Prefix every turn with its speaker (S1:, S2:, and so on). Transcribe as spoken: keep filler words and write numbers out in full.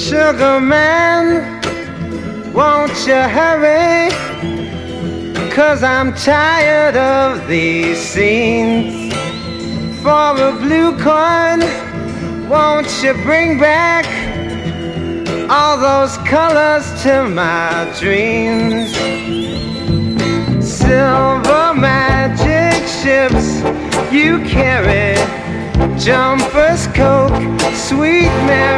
S1: Sugar man, won't you hurry? 'Cause I'm tired of these scenes. For a blue coin, won't you bring back all those colors to my dreams? Silver magic ships you carry, jumpers, coke, sweet Mary.